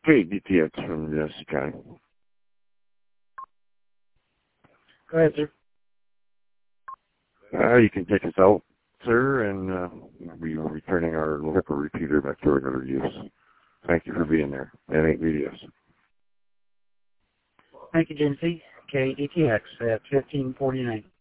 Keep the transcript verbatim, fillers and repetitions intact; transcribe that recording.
K D T X from Genesee County. Go ahead, sir. Uh, you can take us out, sir, and uh, we are returning our HIPAA repeater back to regular use. Thank you for being there. N eight V D S. Thank you, Genesee. K D T X at fifteen forty-nine.